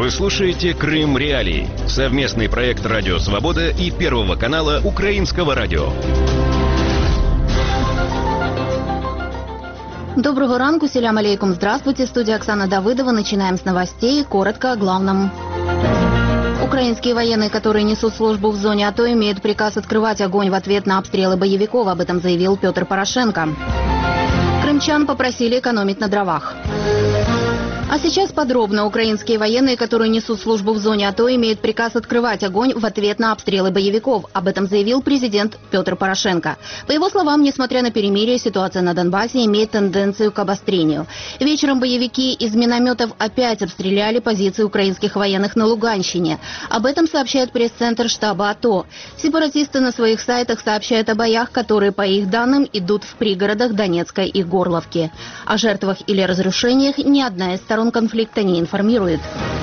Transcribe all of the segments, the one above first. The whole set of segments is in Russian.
Вы слушаете «Крым Реалии» — совместный проект «Радио Свобода» и Первого канала Украинского радио. Доброго ранку, селям алейкум, здравствуйте. Студия Оксана Давыдова. Начинаем с новостей. Коротко о главном. Украинские военные, которые несут службу в зоне АТО, имеют приказ открывать огонь в ответ на обстрелы боевиков. Об этом заявил Петр Порошенко. Крымчан попросили экономить на дровах. А сейчас подробно. Украинские военные, которые несут службу в зоне АТО, имеют приказ открывать огонь в ответ на обстрелы боевиков. Об этом заявил президент Петр Порошенко. По его словам, несмотря на перемирие, ситуация на Донбассе имеет тенденцию к обострению. Вечером боевики из минометов опять обстреляли позиции украинских военных на Луганщине. Об этом сообщает пресс-центр штаба АТО. Сепаратисты на своих сайтах сообщают о боях, которые, по их данным, идут в пригородах Донецка и Горловки. О жертвах или разрушениях ни одна из сторон конфликта не информирует.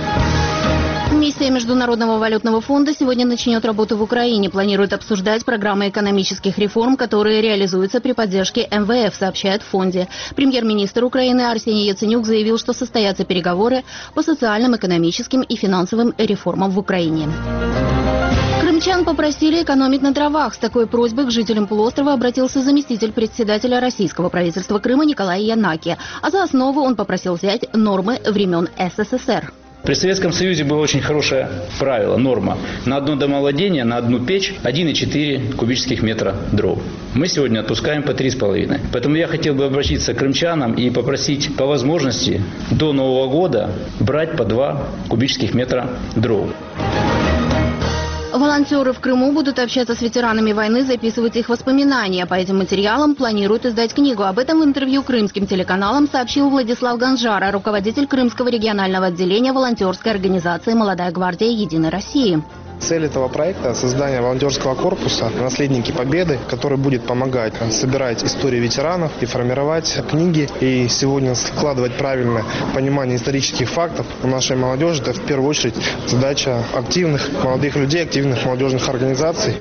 Миссия Международного валютного фонда сегодня начнет работу в Украине. Планирует обсуждать программы экономических реформ, которые реализуются при поддержке МВФ, сообщает в фонде. Премьер-министр Украины Арсений Яценюк заявил, что состоятся переговоры по социальным, экономическим и финансовым реформам в Украине. Крымчан попросили экономить на дровах. С такой просьбой к жителям полуострова обратился заместитель председателя российского правительства Крыма Николай Янаки. А за основу он попросил взять нормы времен СССР. При Советском Союзе было очень хорошее правило, норма. На одно домовладение, на одну печь 1,4 кубических метра дров. Мы сегодня отпускаем по 3,5. Поэтому я хотел бы обратиться к крымчанам и попросить по возможности до Нового года брать по 2 кубических метра дров. Волонтеры в Крыму будут общаться с ветеранами войны, записывать их воспоминания. По этим материалам планируют издать книгу. Об этом в интервью крымским телеканалам сообщил Владислав Ганжара, руководитель Крымского регионального отделения волонтерской организации «Молодая гвардия Единой России». Цель этого проекта – создание волонтерского корпуса «Наследники Победы», который будет помогать собирать истории ветеранов и формировать книги. И сегодня складывать правильное понимание исторических фактов у нашей молодежи – это в первую очередь задача активных молодых людей, активных молодежных организаций.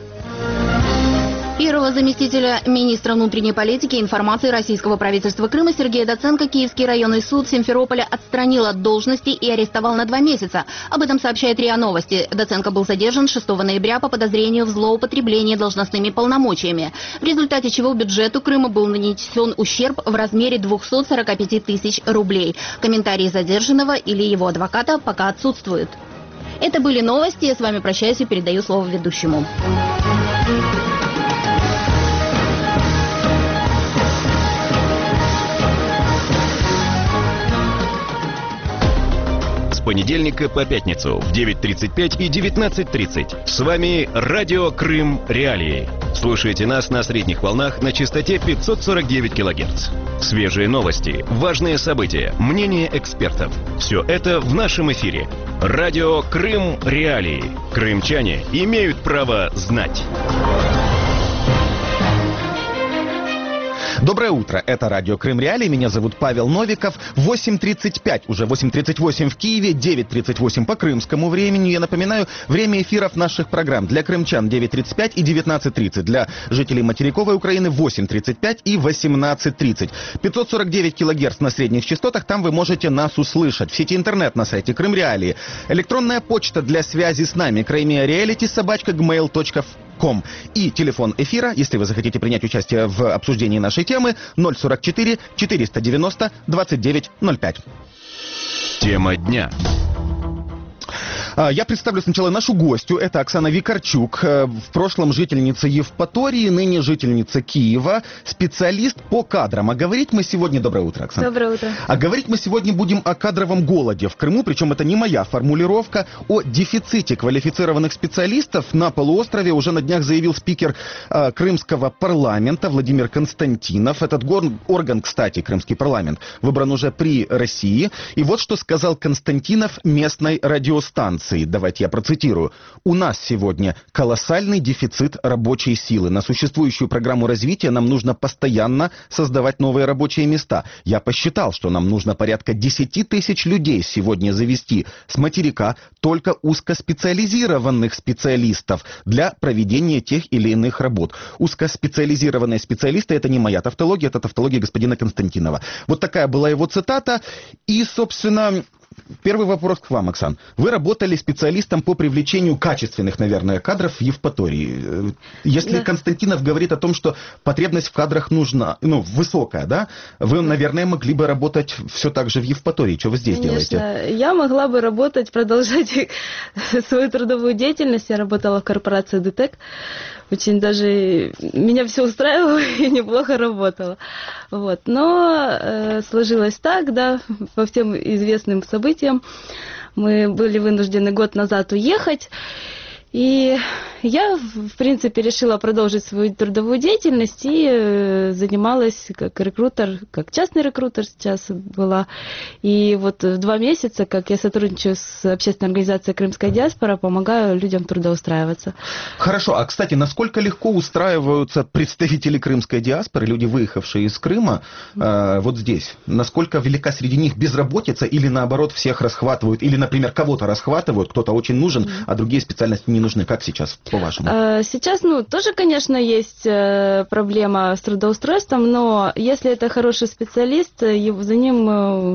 Первого заместителя министра внутренней политики и информации российского правительства Крыма Сергея Доценко Киевский районный суд Симферополя отстранил от должности и арестовал на 2 месяца. Об этом сообщает РИА Новости. Доценко был задержан 6 ноября по подозрению в злоупотреблении должностными полномочиями, в результате чего бюджету Крыма был нанесен ущерб в размере 245 тысяч рублей. Комментарии задержанного или его адвоката пока отсутствуют. Это были новости. Я с вами прощаюсь и передаю слово ведущему. С понедельника по пятницу в 9:35 и 19:30. С вами Радио Крым Реалии. Слушайте нас на средних волнах на частоте 549 кГц. Свежие новости, важные события, мнения экспертов. Все это в нашем эфире. Радио Крым Реалии. Крымчане имеют право знать. Доброе утро, это радио Крым Реалии, меня зовут Павел Новиков. 8:35, уже 8:38 в Киеве, 9:38 по крымскому времени. Я напоминаю, время эфиров наших программ для крымчан 9:35 и 19:30, для жителей материковой Украины 8:35 и 18:30. 549 килогерц на средних частотах, там вы можете нас услышать. В сети интернет на сайте Крым Реалии. Электронная почта для связи с нами, krymreality@gmail.com. И телефон эфира, если вы захотите принять участие в обсуждении нашей темы, 044 490 2905. Тема дня. Я представлю сначала нашу гостью. Это Оксана Викарчук, в прошлом жительница Евпатории, ныне жительница Киева, специалист по кадрам. А говорить мы сегодня... Доброе утро, Оксана. Доброе утро. А говорить мы сегодня будем о кадровом голоде в Крыму, причем это не моя формулировка, о дефиците квалифицированных специалистов на полуострове уже на днях заявил спикер крымского парламента Владимир Константинов. Этот орган, кстати, крымский парламент, выбран уже при России. И вот что сказал Константинов местной радиостанции. Давайте я процитирую. «У нас сегодня колоссальный дефицит рабочей силы. На существующую программу развития нам нужно постоянно создавать новые рабочие места. Я посчитал, что нам нужно порядка 10 тысяч людей сегодня завести с материка только узкоспециализированных специалистов для проведения тех или иных работ». Узкоспециализированные специалисты — это не моя тавтология, это тавтология господина Константинова. Вот такая была его цитата. И, собственно... Первый вопрос к вам, Оксан. Вы работали специалистом по привлечению качественных, наверное, кадров в Евпатории. Если Константинов говорит о том, что потребность в кадрах нужна, высокая, да, вы, наверное, могли бы работать все так же в Евпатории. Что вы здесь делаете? Я могла бы работать, продолжать свою трудовую деятельность. Я работала в корпорации ДТЭК. Очень даже меня все устраивало и неплохо работала. Вот. Но сложилось так, да, по всем известным событиям. Мы были вынуждены год назад уехать. И я, в принципе, решила продолжить свою трудовую деятельность и занималась как рекрутер, как частный рекрутер сейчас была. И вот 2 месяца, как я сотрудничаю с общественной организацией «Крымская диаспора», помогаю людям трудоустраиваться. Хорошо. А, кстати, насколько легко устраиваются представители крымской диаспоры, люди, выехавшие из Крыма, вот здесь? Насколько велика среди них безработица или, наоборот, всех расхватывают? Или, например, кого-то расхватывают, кто-то очень нужен, а другие специальности не нужны? Как сейчас, по-вашему? Сейчас, тоже, конечно, есть проблема с трудоустройством, но если это хороший специалист, за ним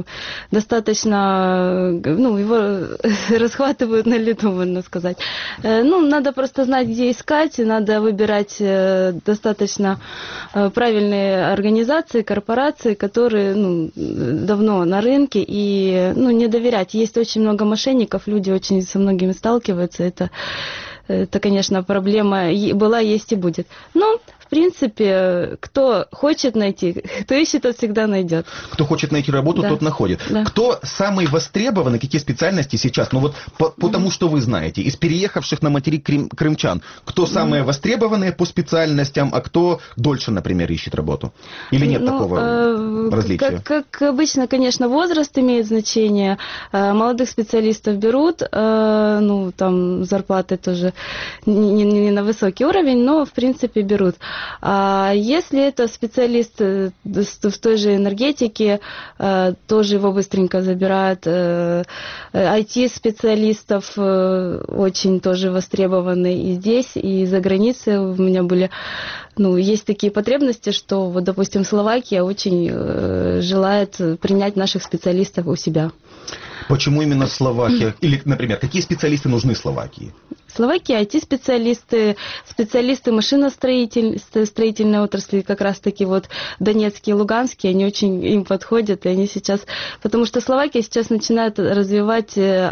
достаточно, его расхватывают на лету, можно сказать. Надо просто знать, где искать, надо выбирать достаточно правильные организации, корпорации, которые, давно на рынке, и, не доверять. Есть очень много мошенников, люди очень со многими сталкиваются, это, конечно, проблема была, есть и будет. Но, в принципе, кто хочет найти, кто ищет, тот всегда найдет. Кто хочет найти работу, тот находит. Да. Кто самый востребованный, какие специальности сейчас? По тому, что вы знаете, из переехавших на материк крымчан, кто самые востребованные по специальностям, а кто дольше, например, ищет работу? Или нет такого различия? Как обычно, конечно, возраст имеет значение. Молодых специалистов берут, там зарплаты тоже не на высокий уровень, но, в принципе, берут. А если это специалист в той же энергетике, тоже его быстренько забирают. IT-специалистов очень тоже востребованы и здесь, и за границей. У меня были, есть такие потребности, что, допустим, Словакия очень желает принять наших специалистов у себя. Почему именно Словакия? Или, например, какие специалисты нужны Словакии? Словакия, IT-специалисты, специалисты машиностроительной отрасли, как раз-таки донецкие, луганские, они очень им подходят, и они сейчас, потому что Словакия сейчас начинает развивать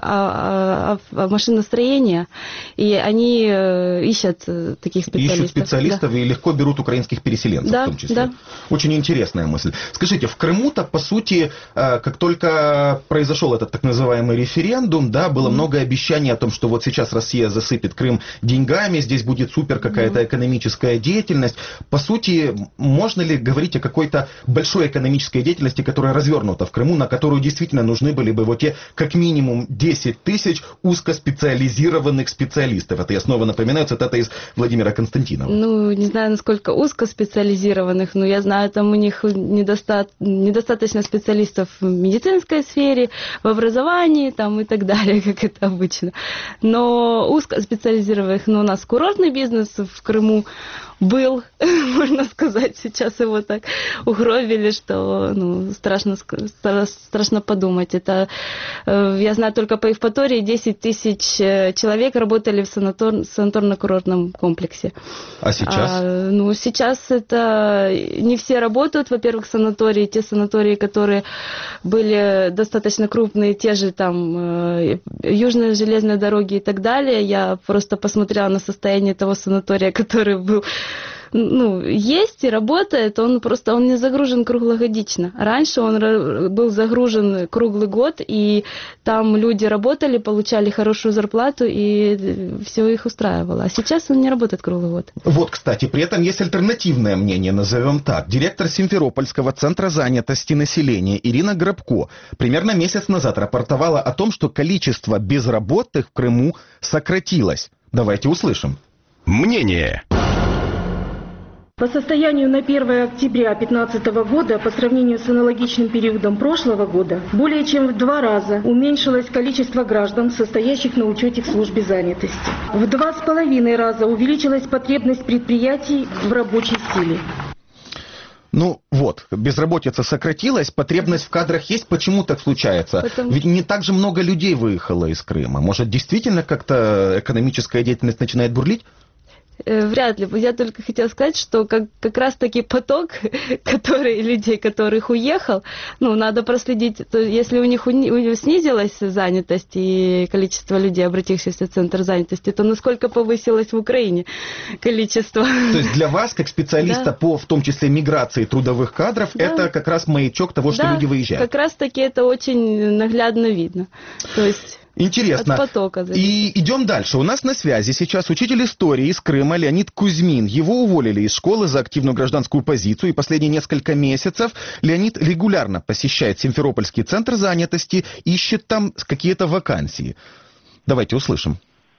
машиностроение, и они ищут таких специалистов. Ищут специалистов и легко берут украинских переселенцев в том числе. Да. Очень интересная мысль. Скажите, в Крыму-то, по сути, как только произошел этот так называемый референдум, было много обещаний о том, что вот сейчас Россия засыпет Крым деньгами, здесь будет супер какая-то экономическая деятельность. По сути, можно ли говорить о какой-то большой экономической деятельности, которая развернута в Крыму, на которую действительно нужны были бы те как минимум 10 тысяч узкоспециализированных специалистов? Это я снова напоминаю, цитата из Владимира Константинова. Не знаю, насколько узкоспециализированных, но я знаю, там у них недостаточно специалистов в медицинской сфере, в образовании и так далее, как это обычно. Но узкоспециализированных, у нас курортный бизнес в Крыму был, можно сказать, сейчас его так угробили, что страшно подумать. Это, я знаю, только по Евпатории 10 тысяч человек работали в санаторно-курортном комплексе. А сейчас? Сейчас это не все работают. Во-первых, санатории, те санатории, которые были достаточно крупные, те же Южные железные дороги и так далее. Я просто посмотрела на состояние того санатория, который был есть и работает, он не загружен круглогодично. Раньше он был загружен круглый год, и там люди работали, получали хорошую зарплату, и все их устраивало. А сейчас он не работает круглый год. Кстати, при этом есть альтернативное мнение, назовем так. Директор Симферопольского центра занятости населения Ирина Грабко примерно месяц назад рапортовала о том, что количество безработных в Крыму сократилось. Давайте услышим. Мнение. По состоянию на 1 октября 2015 года, по сравнению с аналогичным периодом прошлого года, более чем в 2 раза уменьшилось количество граждан, состоящих на учете в службе занятости. В 2,5 раза увеличилась потребность предприятий в рабочей силе. Ну вот, безработица сократилась, потребность в кадрах есть. Почему так случается? Ведь не так же много людей выехало из Крыма. Может, действительно как-то экономическая деятельность начинает бурлить? Вряд ли. Я только хотела сказать, что как раз-таки поток людей, которых уехал, надо проследить. То если у них снизилась занятость и количество людей, обратившихся в центр занятости, то насколько повысилось в Украине количество? То есть для вас, как специалиста по, в том числе, миграции трудовых кадров, это как раз маячок того, что люди выезжают? Как раз-таки это очень наглядно видно. То есть... Интересно. От потока зависит. И идем дальше. У нас на связи сейчас учитель истории из Крыма Леонид Кузьмин. Его уволили из школы за активную гражданскую позицию, и последние несколько месяцев Леонид регулярно посещает Симферопольский центр занятости, ищет там какие-то вакансии. Давайте услышим.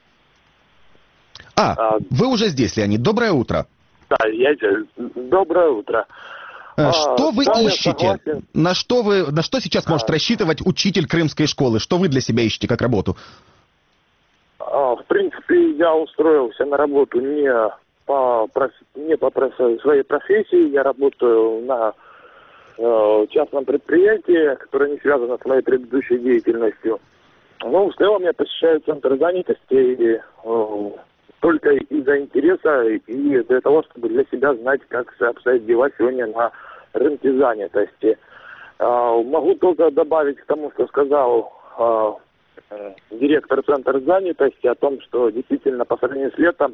Вы уже здесь, Леонид. Доброе утро. Да, доброе утро. Что вы ищете? На что сейчас может рассчитывать учитель крымской школы? Что вы для себя ищете как работу? В принципе, я устроился на работу не по своей профессии. Я работаю на частном предприятии, которое не связано с моей предыдущей деятельностью. Но в целом я посещаю центр занятости только из-за интереса и для того, чтобы для себя знать, как обстоят дела сегодня на рынке занятости. Могу только добавить к тому, что сказал директор центра занятости, о том, что действительно по сравнению с летом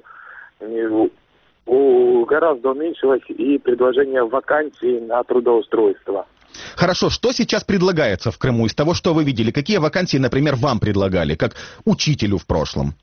гораздо уменьшилось и предложение вакансий на трудоустройство. Хорошо, что сейчас предлагается в Крыму из того, что вы видели? Какие вакансии, например, вам предлагали, как учителю в прошлом?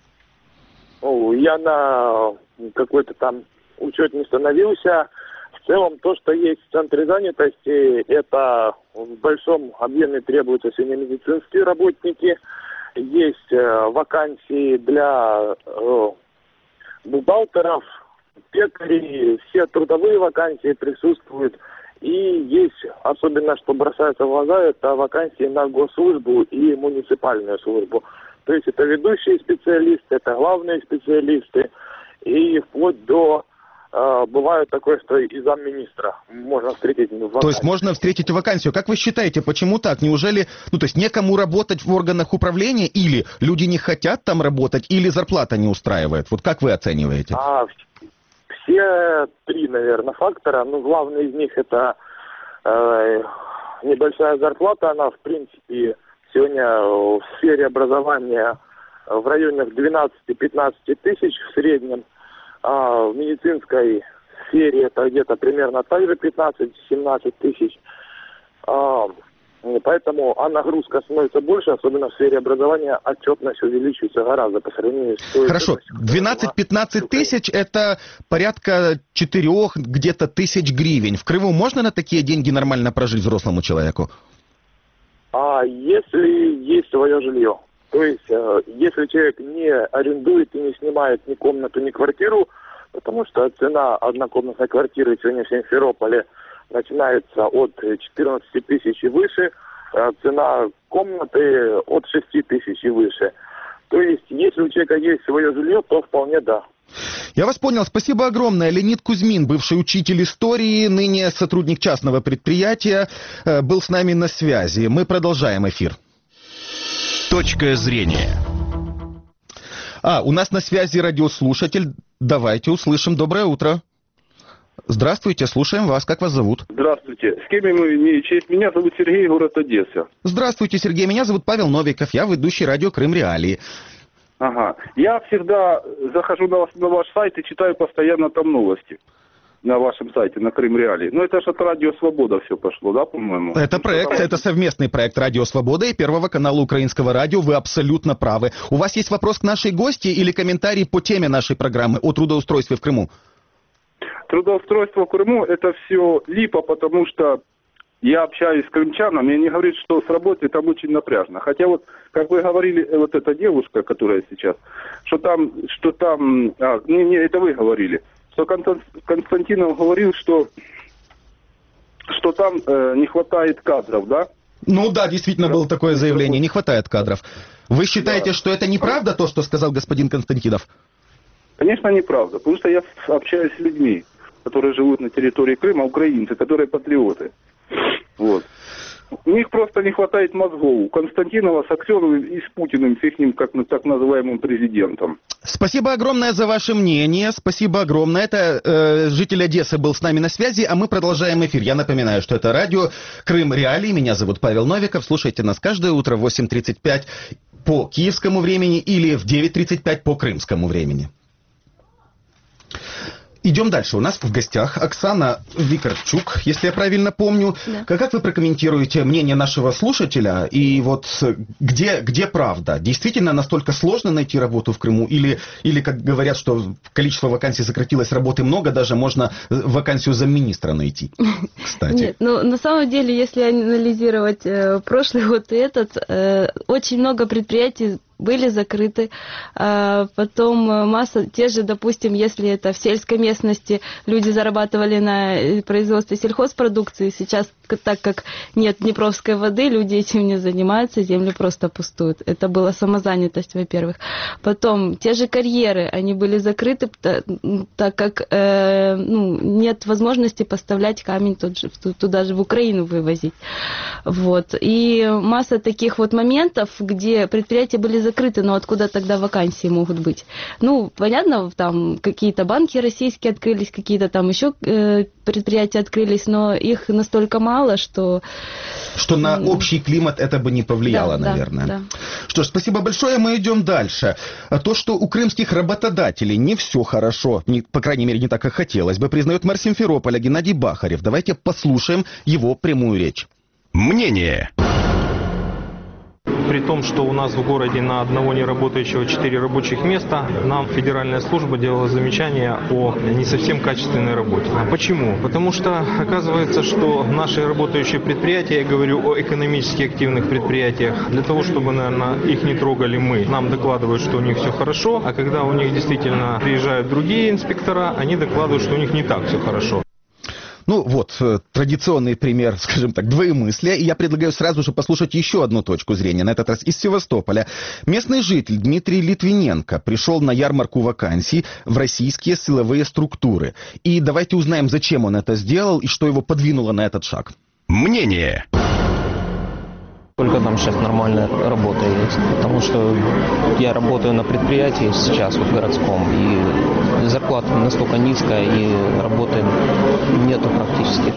Я на какой-то там учет не становился. В целом, то, что есть в центре занятости, это в большом объеме требуются сегодня медицинские работники. Есть вакансии для бухгалтеров, пекарей, все трудовые вакансии присутствуют. И есть, особенно что бросается в глаза, это вакансии на госслужбу и муниципальную службу. То есть это ведущие специалисты, это главные специалисты, и вплоть до, бывает такое, что и замминистра можно встретить вакансию. То есть можно встретить вакансию. Как вы считаете, почему так? Неужели, то есть некому работать в органах управления, или люди не хотят там работать, или зарплата не устраивает? Вот как вы оцениваете? Все три, наверное, фактора. Главный из них это небольшая зарплата, она, в принципе, сегодня в сфере образования в районах 12-15 тысяч в среднем. В медицинской сфере это где-то примерно также 15-17 тысяч. Поэтому нагрузка становится больше, особенно в сфере образования отчетность увеличивается гораздо по сравнению с той... Хорошо, 12-15 тысяч это порядка 4 где-то тысяч гривен. В Крыму можно на такие деньги нормально прожить взрослому человеку? Если есть свое жилье. То есть, если человек не арендует и не снимает ни комнату, ни квартиру, потому что цена однокомнатной квартиры сегодня в Симферополе начинается от 14 тысяч и выше, цена комнаты от 6 тысяч и выше. То есть, если у человека есть свое жилье, то вполне да. Я вас понял. Спасибо огромное. Леонид Кузьмин, бывший учитель истории, ныне сотрудник частного предприятия, был с нами на связи. Мы продолжаем эфир. Точка зрения. У нас на связи радиослушатель. Давайте услышим. Доброе утро. Здравствуйте, слушаем вас. Как вас зовут? Здравствуйте. С кем имею честь? Меня зовут Сергей, город Одесса. Здравствуйте, Сергей. Меня зовут Павел Новиков. Я ведущий радио «Крым Реалии». Ага. Я всегда захожу на ваш сайт и читаю постоянно там новости. На вашем сайте, на Крым Реалии. Ну, это же от Радио Свобода все пошло, да, по-моему? Это проект, это совместный проект Радио Свобода и Первого канала Украинского радио. Вы абсолютно правы. У вас есть вопрос к нашей гости или комментарий по теме нашей программы о трудоустройстве в Крыму? Трудоустройство в Крыму – это все липа, потому что я общаюсь с крымчанами, и они говорят, что с работой там очень напряжно. Хотя вот, как вы говорили, вот эта девушка, которая сейчас, это вы говорили, что Константинов говорил, что там не хватает кадров, да? Ну да, действительно было такое заявление, не хватает кадров. Вы считаете, что это неправда, то, что сказал господин Константинов? Конечно, неправда, потому что я общаюсь с людьми. которые живут на территории Крыма, украинцы, которые патриоты. Вот. У них просто не хватает мозгов. У Константинова с Аксеновым и с Путиным, с их так называемым президентом. Спасибо огромное за ваше мнение. Спасибо огромное. Это житель Одессы был с нами на связи, а мы продолжаем эфир. Я напоминаю, что это радио Крым Реалии. Меня зовут Павел Новиков. Слушайте нас каждое утро в 8:35 по киевскому времени или в 9:35 по крымскому времени. Идем дальше. У нас в гостях Оксана Викарчук, если я правильно помню. Да. Как вы прокомментируете мнение нашего слушателя? И вот где правда? Действительно настолько сложно найти работу в Крыму? Или как говорят, что количество вакансий сократилось, работы много, даже можно вакансию замминистра найти, кстати? Нет, ну на самом деле, если анализировать прошлый год и этот, очень много предприятий были закрыты, потом масса, те же, допустим, если это в сельской местности, люди зарабатывали на производстве сельхозпродукции, сейчас, так как нет днепровской воды, люди этим не занимаются, земли просто пустуют. Это была самозанятость, во-первых. Потом, те же карьеры, они были закрыты, так как нет возможности поставлять камень туда же, в Украину вывозить. Вот. И масса таких вот моментов, где предприятия были закрыты, но откуда тогда вакансии могут быть? Ну, понятно, там какие-то банки российские открылись, какие-то там еще предприятия открылись, но их настолько мало, что на общий климат это бы не повлияло, да, наверное. Да. Что ж, спасибо большое, мы идем дальше. То, что у крымских работодателей не все хорошо, по крайней мере, не так, как хотелось бы, признает мэр Симферополя Геннадий Бахарев. Давайте послушаем его прямую речь. Мнение. При том, что у нас в городе на одного неработающего 4 рабочих места, нам федеральная служба делала замечание о не совсем качественной работе. Почему? Потому что оказывается, что наши работающие предприятия, я говорю о экономически активных предприятиях, для того, чтобы, наверное, их не трогали мы, нам докладывают, что у них все хорошо, а когда у них действительно приезжают другие инспектора, они докладывают, что у них не так все хорошо. Ну вот, традиционный пример, скажем так, двоемыслия. И я предлагаю сразу же послушать еще одну точку зрения, на этот раз из Севастополя. Местный житель Дмитрий Литвиненко пришел на ярмарку вакансий в российские силовые структуры. И давайте узнаем, зачем он это сделал и что его подвинуло на этот шаг. Мнение. Только там сейчас нормальная работа есть, потому что я работаю на предприятии сейчас, вот городском, и зарплата настолько низкая, и работы нету практически.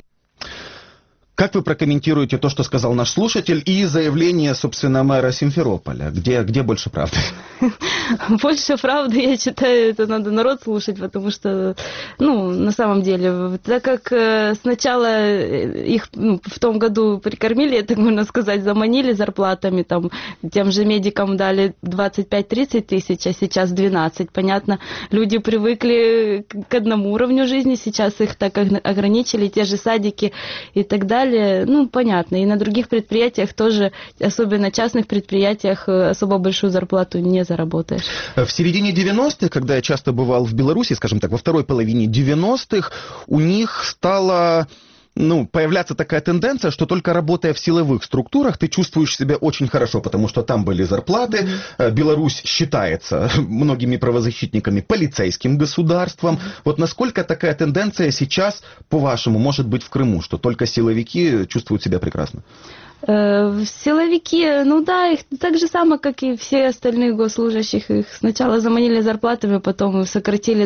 Как вы прокомментируете то, что сказал наш слушатель, и заявление, собственно, мэра Симферополя? Где больше правды? Больше правды, я считаю, это надо народ слушать, потому что, на самом деле, так как сначала их в том году прикормили, так можно сказать, заманили зарплатами, там, тем же медикам дали 25-30 тысяч, а сейчас 12, понятно. Люди привыкли к одному уровню жизни, сейчас их так ограничили, те же садики и так далее. Понятно. И на других предприятиях тоже, особенно частных предприятиях, особо большую зарплату не заработаешь. В середине 90-х, когда я часто бывал в Беларуси, скажем так, во второй половине 90-х, у них стало появляться такая тенденция, что только работая в силовых структурах, ты чувствуешь себя очень хорошо, потому что там были зарплаты. Беларусь считается многими правозащитниками полицейским государством. Вот насколько такая тенденция сейчас, по-вашему, может быть в Крыму, что только силовики чувствуют себя прекрасно? Силовики, их так же само, как и все остальные госслужащих. Их сначала заманили зарплатами, потом сократили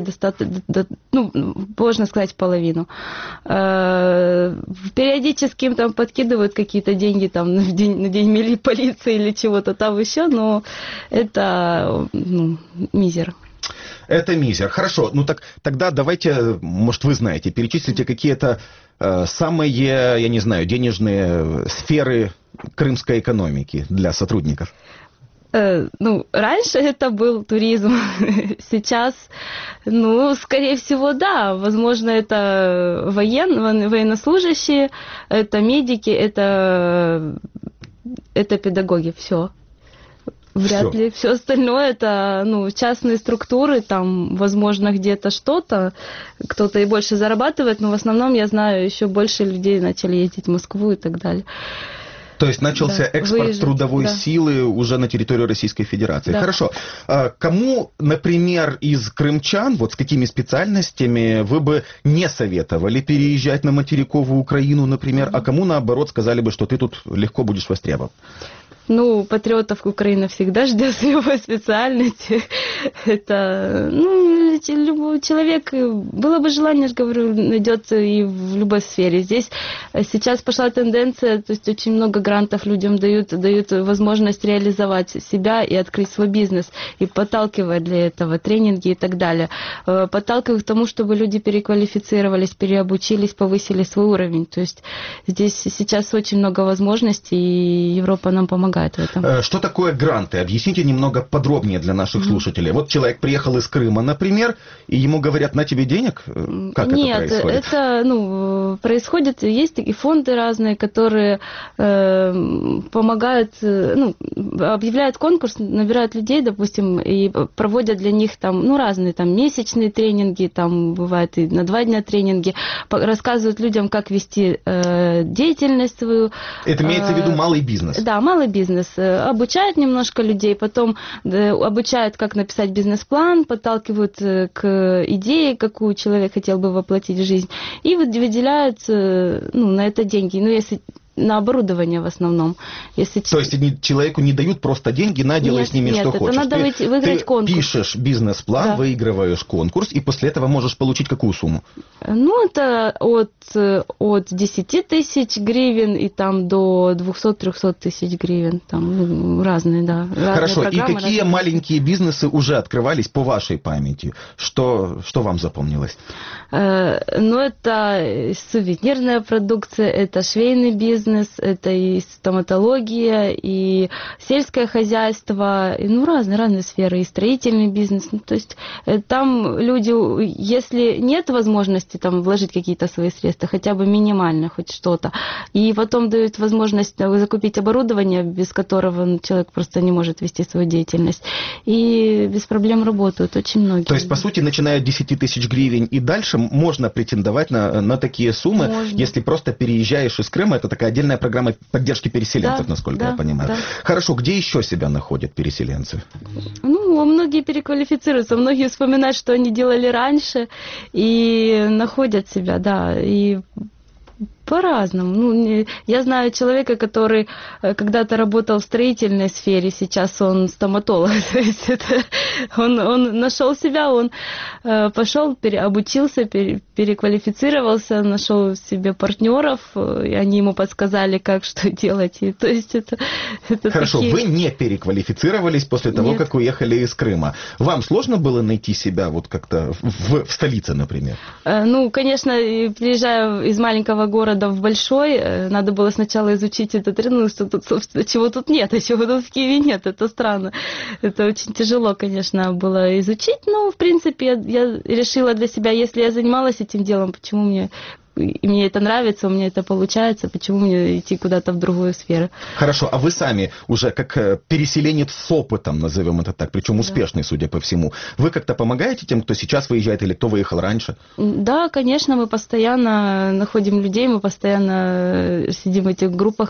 можно сказать, половину. Периодически им там подкидывают какие-то деньги там, на день милиции или чего-то там еще, но это мизер. Это мизер. Хорошо, тогда давайте, может, вы знаете, перечислите какие-то самые, я не знаю, денежные сферы крымской экономики для сотрудников. Раньше это был туризм, сейчас, скорее всего, да, возможно, это военнослужащие, это медики, это педагоги, все. Вряд ли. Все остальное это, частные структуры, там, возможно, где-то что-то, кто-то и больше зарабатывает, но в основном, я знаю, еще больше людей начали ездить в Москву и так далее. То есть начался экспорт трудовой силы уже на территорию Российской Федерации. Да. Хорошо. Кому, например, из крымчан, вот с какими специальностями вы бы не советовали переезжать на материковую Украину, например, а кому, наоборот, сказали бы, что ты тут легко будешь востребован? Ну, патриотов Украины всегда ждет с любой специальности. Это, любой человек, было бы желание, я же говорю, найдет и в любой сфере. Здесь сейчас пошла тенденция, то есть очень много грантов людям дают возможность реализовать себя и открыть свой бизнес, и подталкивают для этого тренинги и так далее. Подталкивают к тому, чтобы люди переквалифицировались, переобучились, повысили свой уровень. То есть здесь сейчас очень много возможностей, и Европа нам помогает в этом. Что такое гранты? Объясните немного подробнее для наших слушателей. Вот человек приехал из Крыма, например, и ему говорят: на тебе денег? Как Нет, это происходит? Это происходит, есть и фонды разные, которые помогают, объявляют конкурс, набирают людей, допустим, и проводят для них там, разные там месячные тренинги, там бывает и на 2 дня тренинги, рассказывают людям, как вести деятельность свою. Это имеется в виду малый бизнес? Да, малый бизнес. Обучают немножко людей, потом обучают, как написать бизнес-план, подталкивают к идее, какую человек хотел бы воплотить в жизнь, и выделяют на это деньги. Если на оборудование в основном. То есть человеку не дают просто деньги, делай с ними что хочешь. Нет, это надо выиграть конкурс. Ты пишешь бизнес-план, выигрываешь конкурс, и после этого можешь получить какую сумму? Это от 10 тысяч гривен и там до 200-300 тысяч гривен. Там разные, да. Хорошо, и какие маленькие бизнесы уже открывались по вашей памяти? Что вам запомнилось? Это сувенирная продукция, это швейный бизнес, это и стоматология, и сельское хозяйство, и разные сферы, и строительный бизнес. То есть там люди, если нет возможности там вложить какие-то свои средства, хотя бы минимально, хоть что-то, и потом дают возможность закупить оборудование, без которого человек просто не может вести свою деятельность, и без проблем работают очень многие. То есть, по сути, начиная от 10 тысяч гривен и дальше можно претендовать на такие суммы, если просто переезжаешь из Крыма. Это такая отдельная программа поддержки переселенцев, насколько я понимаю. Да. Хорошо, где еще себя находят переселенцы? Многие переквалифицируются, многие вспоминают, что они делали раньше, и находят себя, и по-разному. Я знаю человека, который когда-то работал в строительной сфере, сейчас он стоматолог. То есть он нашел себя, он пошел, обучился, переквалифицировался, нашел себе партнеров, и они ему подсказали, как что делать. И, то есть это Хорошо, вы не переквалифицировались после того, как уехали из Крыма. Вам сложно было найти себя вот как-то в столице, например? Конечно, приезжая из маленького города в большой, надо было сначала изучить этот рынок, что тут, собственно, чего тут нет, а чего тут в Киеве нет, это странно. Это очень тяжело, конечно, было изучить, но, в принципе, я решила для себя, если я занималась этим делом, почему мне это нравится, у меня это получается, почему мне идти куда-то в другую сферу. Хорошо, а вы сами уже как переселенец с опытом, назовем это так, причем успешный, судя по всему, вы как-то помогаете тем, кто сейчас выезжает или кто выехал раньше? Да, конечно, мы постоянно находим людей, мы постоянно сидим в этих группах,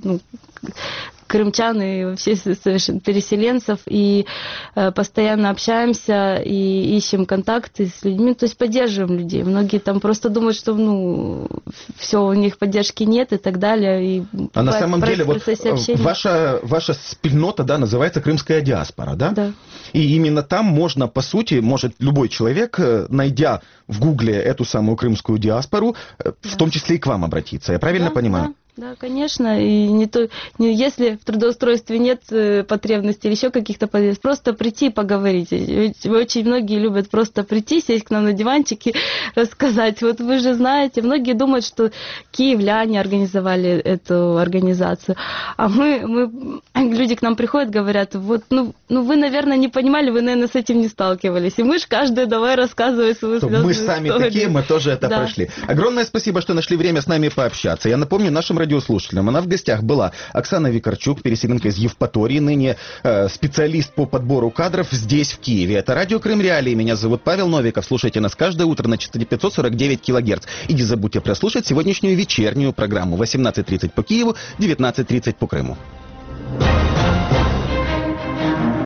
крымчан и вообще переселенцев, и постоянно общаемся и ищем контакты с людьми, то есть поддерживаем людей. Многие там просто думают, что все, у них поддержки нет и так далее. А на самом деле ваша спільнота, называется крымская диаспора, да? Да. И именно там можно, по сути, может любой человек, найдя в Гугле эту самую крымскую диаспору, в том числе и к вам обратиться. Я правильно понимаю? Да, конечно, и если в трудоустройстве нет потребностей или еще каких-то потребностей, просто прийти и поговорить. Очень многие любят просто прийти, сесть к нам на диванчик и рассказать. Вот вы же знаете, многие думают, что киевляне организовали эту организацию, а люди к нам приходят, говорят, вы, наверное, не понимали, вы, наверное, с этим не сталкивались. И мы же каждый давай рассказывай свою звездную Мы сами историю. такие, мы тоже это прошли. Огромное спасибо, что нашли время с нами пообщаться. Я напомню нашим радиослушателям. Она в гостях была Оксана Викарчук, переселенка из Евпатории, ныне специалист по подбору кадров здесь, в Киеве. Это радио Крым Реалии. Меня зовут Павел Новиков. Слушайте нас каждое утро на частоте 549 кГц. И не забудьте прослушать сегодняшнюю вечернюю программу. 18:30 по Киеву, 19:30 по Крыму.